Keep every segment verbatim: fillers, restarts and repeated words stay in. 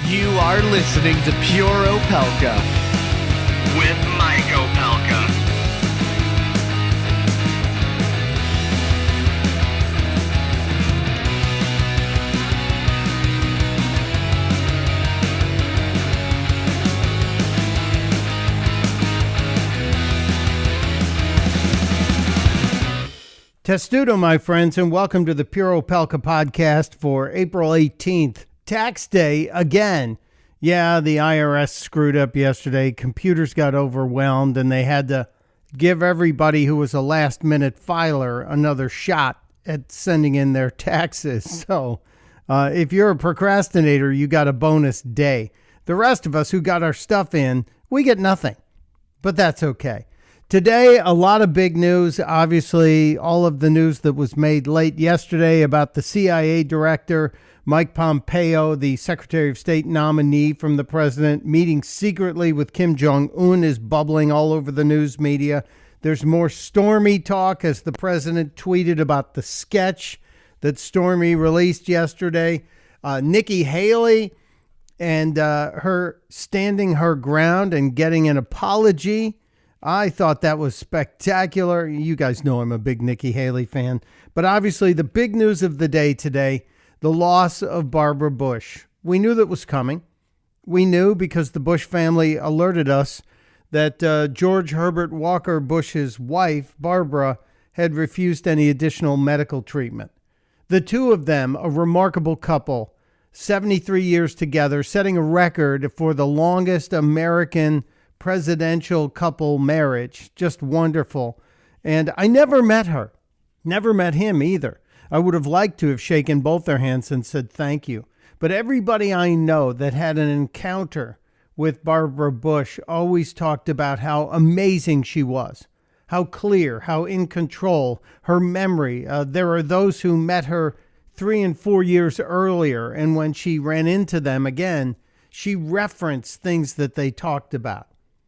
You are listening to Pure Opelka with Mike Opelka. Testudo, my friends, and welcome to the Pure Opelka podcast for April eighteenth, tax day again. Yeah, the I R S screwed up yesterday. Computers got overwhelmed, and they had to give everybody who was a last-minute filer another shot at sending in their taxes. So uh, if you're a procrastinator, you got a bonus day. The rest of us who got our stuff in, we get nothing, but that's okay. Today, a lot of big news. Obviously, all of the news that was made late yesterday about the C I A director, Mike Pompeo, the Secretary of State nominee from the president, meeting secretly with Kim Jong-un is bubbling all over the news media. There's more Stormy talk as the president tweeted about the sketch that Stormy released yesterday. Uh, Nikki Haley and uh, her standing her ground and getting an apology. I thought that was spectacular. You guys know I'm a big Nikki Haley fan. But obviously the big news of the day today, the loss of Barbara Bush. We knew that was coming. We knew because the Bush family alerted us that uh, George Herbert Walker Bush's wife, Barbara, had refused any additional medical treatment. The two of them, a remarkable couple, seventy-three years together, setting a record for the longest American presidential couple marriage. Just wonderful. And I never met her. Never met him either. I would have liked to have shaken both their hands and said thank you. But everybody I know that had an encounter with Barbara Bush always talked about how amazing she was, how clear, how in control, her memory. Uh, there are those who met her three and four years earlier, and when she ran into them again, she referenced things that they talked about.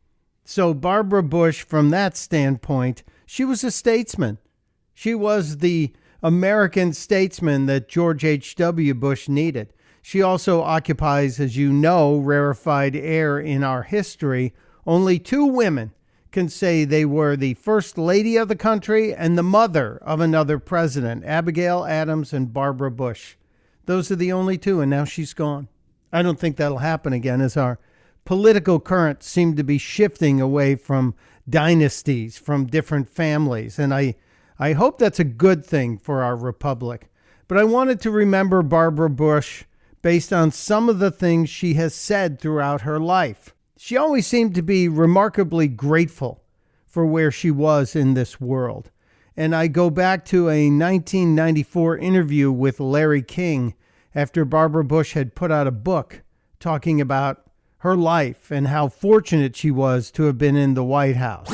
So Barbara Bush, from that standpoint, she was a statesman. She was the American statesman that George H W. Bush needed. She also occupies, as you know, rarefied air in our history. Only two women can say they were the first lady of the country and the mother of another president, Abigail Adams and Barbara Bush. Those are the only two, and now she's gone. I don't think that'll happen again, as our political currents seem to be shifting away from dynasties, from different families. And I, I hope that's a good thing for our republic. But I wanted to remember Barbara Bush based on some of the things she has said throughout her life. She always seemed to be remarkably grateful for where she was in this world. And I go back to a nineteen ninety-four interview with Larry King after Barbara Bush had put out a book talking about her life and how fortunate she was to have been in the White House.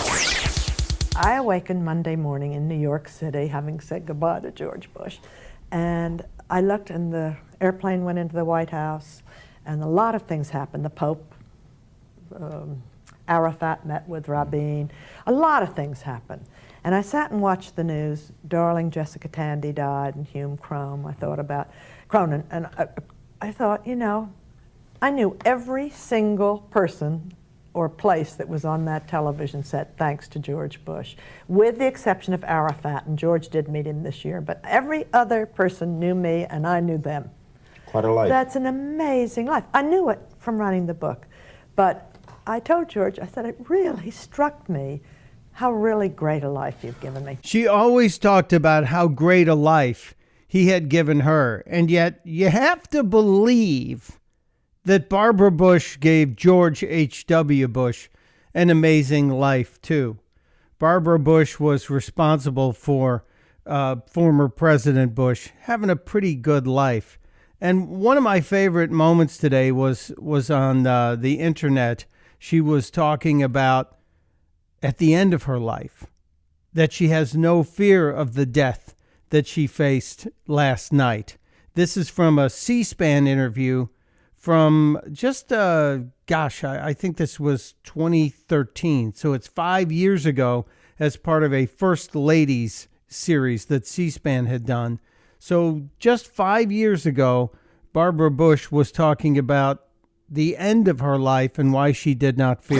I awakened Monday morning in New York City, having said goodbye to George Bush. And I looked, and the airplane went into the White House, and a lot of things happened. The Pope, um, Arafat met with Rabin. A lot of things happened. And I sat and watched the news. Darling Jessica Tandy died, and Hume Cronyn. I thought about Cronin, and I, I thought, you know, I knew every single person or place that was on that television set thanks to George Bush, with the exception of Arafat, and George did meet him this year, but every other person knew me and I knew them. Quite a life. That's an amazing life. I knew it from writing the book, but I told George, I said, it really struck me how really great a life you've given me. She always talked about how great a life he had given her, and yet you have to believe that Barbara Bush gave George H W. Bush an amazing life, too. Barbara Bush was responsible for uh, former President Bush having a pretty good life. And one of my favorite moments today was, was on uh, the internet. She was talking about, at the end of her life, that she has no fear of the death that she faced last night. This is from a C-SPAN interview from just, uh, gosh, I, I think this was twenty thirteen. So it's five years ago as part of a First Ladies series that C-SPAN had done. So just five years ago, Barbara Bush was talking about the end of her life and why she did not fear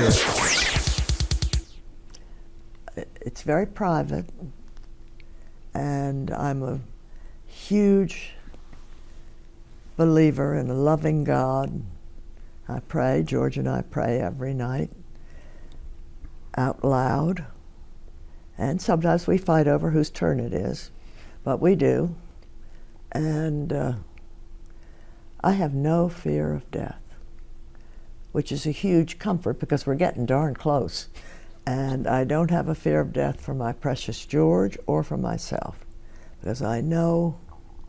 it. It's very private, and I'm a huge believer in a loving God. I pray, George and I pray every night out loud, and sometimes we fight over whose turn it is, but we do. And uh, I have no fear of death, which is a huge comfort because we're getting darn close. And I don't have a fear of death for my precious George or for myself, because I know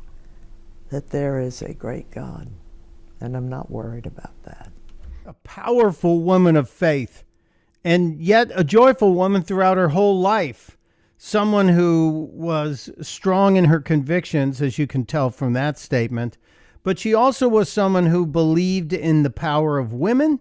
that there is a great God, and I'm not worried about that. A powerful woman of faith, and yet a joyful woman throughout her whole life. Someone who was strong in her convictions, as you can tell from that statement, but she also was someone who believed in the power of women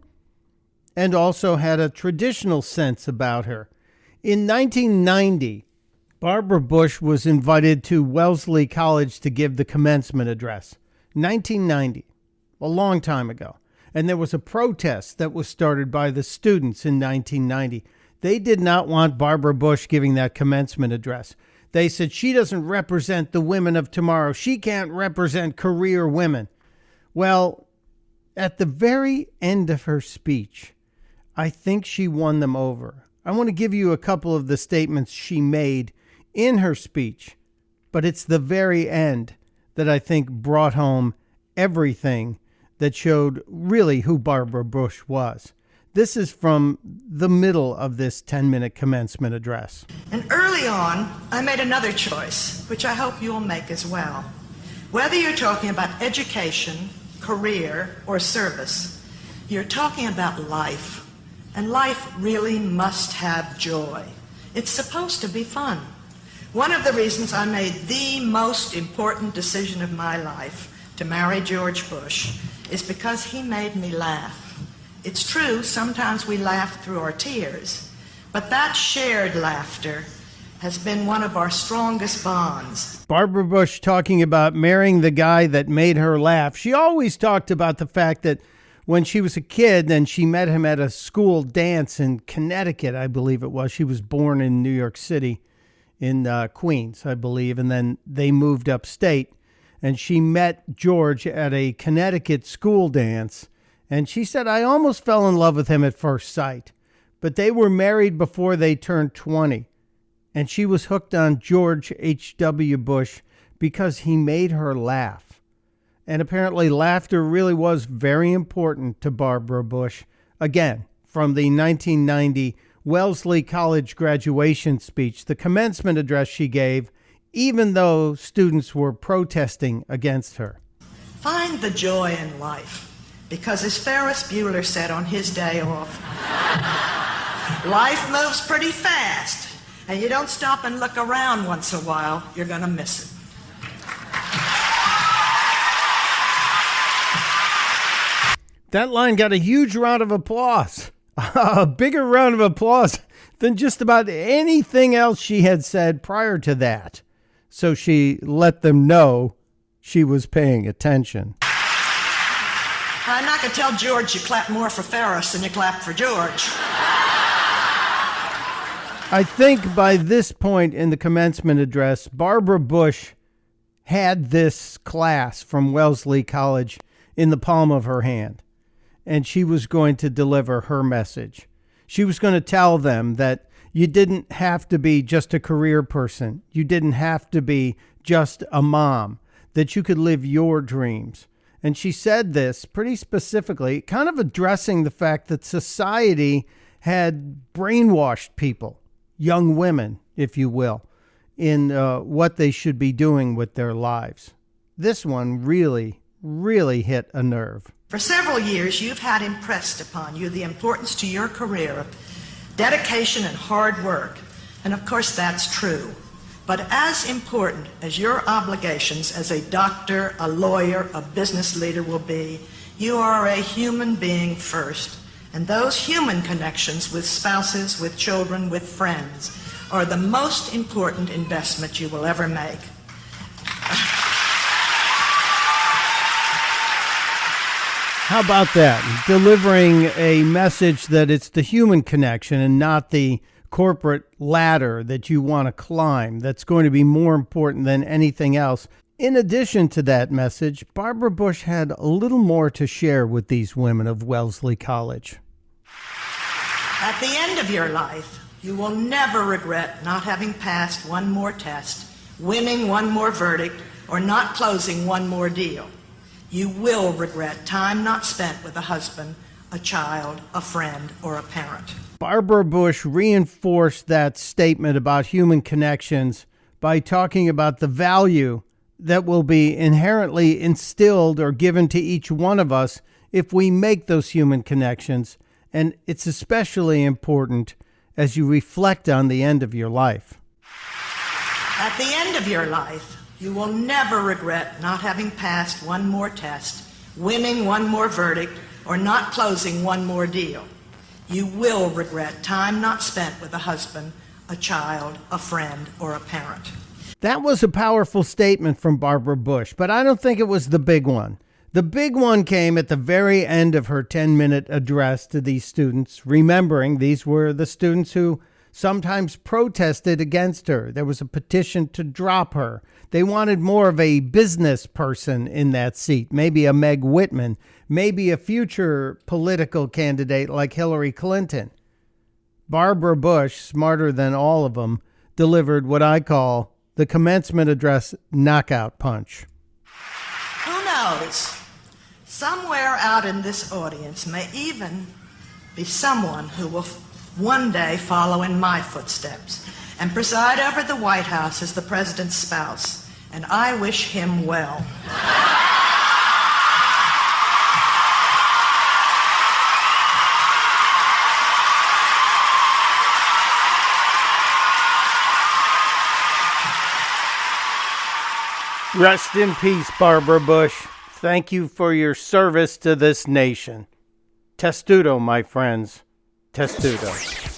and also had a traditional sense about her. In nineteen ninety, Barbara Bush was invited to Wellesley College to give the commencement address. nineteen ninety, a long time ago. And there was a protest that was started by the students in nineteen ninety. They did not want Barbara Bush giving that commencement address. They said she doesn't represent the women of tomorrow. She can't represent career women. Well, at the very end of her speech, I think she won them over. I want to give you a couple of the statements she made in her speech, but it's the very end that I think brought home everything that showed really who Barbara Bush was. This is from the middle of this ten-minute commencement address. And early on, I made another choice, which I hope you'll make as well. Whether you're talking about education, career, or service, you're talking about life. And life really must have joy. It's supposed to be fun. One of the reasons I made the most important decision of my life, to marry George Bush, is because he made me laugh. It's true, sometimes we laugh through our tears, but that shared laughter has been one of our strongest bonds. Barbara Bush talking about marrying the guy that made her laugh. She always talked about the fact that when she was a kid and she met him at a school dance in Connecticut, I believe it was. She was born in New York City, in uh, Queens, I believe, and then they moved upstate. And she met George at a Connecticut school dance. And she said, I almost fell in love with him at first sight. But they were married before they turned twenty. And she was hooked on George H W. Bush because he made her laugh. And apparently laughter really was very important to Barbara Bush. Again, from the nineteen ninety Wellesley College graduation speech, the commencement address she gave, even though students were protesting against her. Find the joy in life, because as Ferris Bueller said on his day off, life moves pretty fast, and you don't stop and look around once in a while, you're going to miss it. That line got a huge round of applause, a bigger round of applause than just about anything else she had said prior to that. So she let them know she was paying attention. I'm not going to tell George you clap more for Ferris than you clap for George. I think by this point in the commencement address, Barbara Bush had this class from Wellesley College in the palm of her hand, and she was going to deliver her message. She was going to tell them that you didn't have to be just a career person. You didn't have to be just a mom, that you could live your dreams. And she said this pretty specifically, kind of addressing the fact that society had brainwashed people, young women, if you will, in uh, what they should be doing with their lives. This one really, really hit a nerve. For several years, you've had impressed upon you the importance to your career of dedication and hard work. And of course, that's true. But as important as your obligations as a doctor, a lawyer, a business leader will be, you are a human being first. And those human connections with spouses, with children, with friends are the most important investment you will ever make. How about that? Delivering a message that it's the human connection and not the corporate ladder that you want to climb that's going to be more important than anything else. In addition to that message, Barbara Bush had a little more to share with these women of Wellesley College. At the end of your life, you will never regret not having passed one more test, winning one more verdict, or not closing one more deal. You will regret time not spent with a husband, a child, a friend, or a parent. Barbara Bush reinforced that statement about human connections by talking about the value that will be inherently instilled or given to each one of us if we make those human connections. And it's especially important as you reflect on the end of your life. At the end of your life, you will never regret not having passed one more test, winning one more verdict, or not closing one more deal. You will regret time not spent with a husband, a child, a friend, or a parent. That was a powerful statement from Barbara Bush, but I don't think it was the big one. The big one came at the very end of her ten-minute address to these students, remembering these were the students who sometimes protested against her. There was a petition to drop her. They wanted more of a business person in that seat, maybe a Meg Whitman, maybe a future political candidate like Hillary Clinton. Barbara Bush, smarter than all of them, delivered what I call the commencement address knockout punch. Who knows? Somewhere out in this audience may even be someone who will one day follow in my footsteps and preside over the White House as the president's spouse, and I wish him well. Rest in peace, Barbara Bush. Thank you for your service to this nation. Testudo, my friends. Testudo.